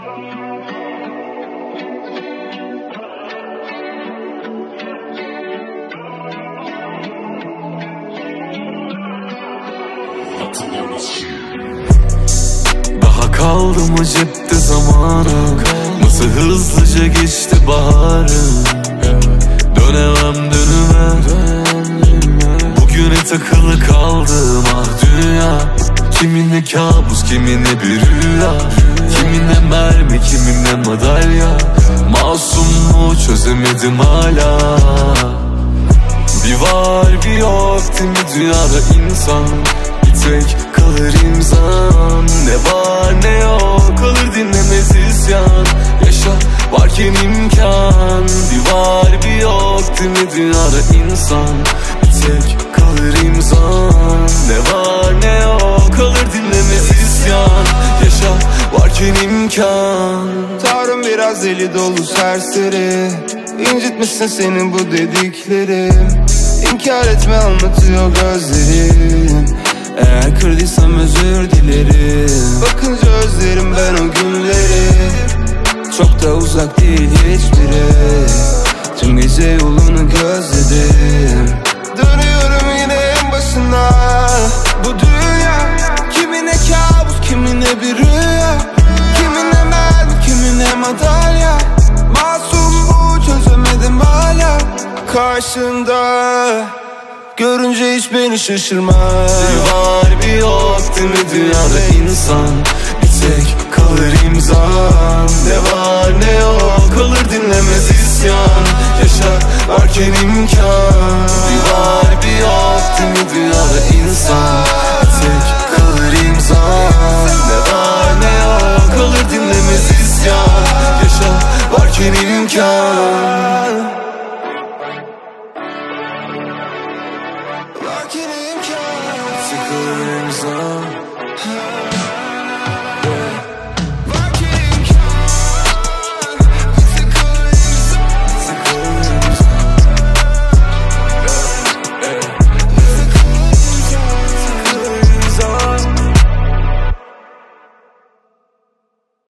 Daha kaldı mı cepte zamanım? Nasıl hızlıca geçti baharım. Dönemem dönüme. Bugüne takılı kaldım ah dünya. Kiminle kabus, kiminle bir rüya. Kiminle mermi, kiminle madalya. Masum mu çözemedim hala. Bir var bir yok değil mi dünyada insan? Bir tek kalır imzan. Ne var ne yok kalır dinlemez isyan. Yaşa varken imkan. Bir var bir yok değil mi dünyada insan? Bir tek kalır imzan. Ne var ne yok kalır dinlemez isyan. Yaşa varken imkan. Tavrım biraz deli dolu serseri. İncitmişsin senin bu dediklerim. İnkar etme anlatıyor gözlerin. Eğer kırdıysam özür dilerim. Bakınca özlerim ben o günleri. Çok da uzak değil hiçbiri. Tüm gece yolunu gözledim. Dönüyorum yine en başına. Bu dünya kimine kabus, kimine bir rüya. Kimine mermi, kimine madalya. Masum bu çözemedim hala. Karşında görünce hiç beni şaşırmaz. Bir var bir yok değil mi dünyada insan? Bir tek kalır imzan. Ne var ne yok kalır dinlemez isyan. Yaşa varken imkan. Bir var bir yok değil mi dünyada insan? Bir tek kalır imzan. Ne var ne yok kalır dinlemez isyan. Yaşa varken imkan. Varken imkan. Sıkılır imzan.